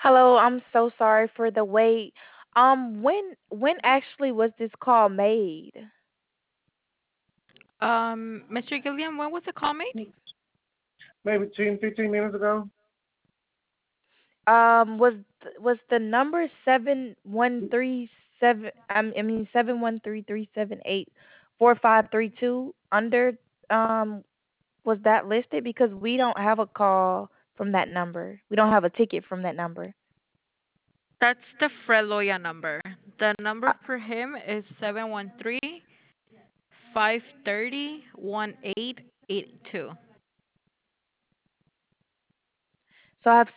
Hello, I'm so sorry for the wait. When actually was this call made? Mr. Gilliam, when was the call made? Maybe 10, 15 minutes ago. Was the number 7137 I mean 713-378-4532 under was that listed because we don't have a call from that number. We don't have a ticket from that number. That's the Freloya number. The Uh, number for him is 713-530-1882. so I have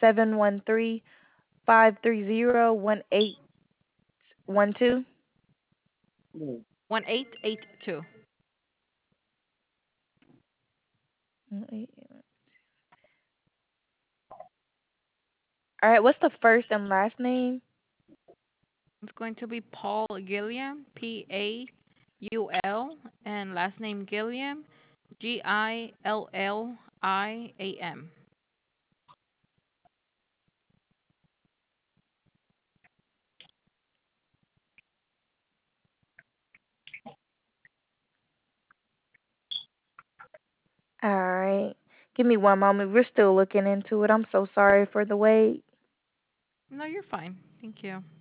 713-530-1812. 1882. All right, what's the first and last name? It's going to be Paul Gilliam, Paul, and last name Gilliam, Gilliam. All right. Give me one moment. We're still looking into it. I'm so sorry for the wait. No, you're fine. Thank you.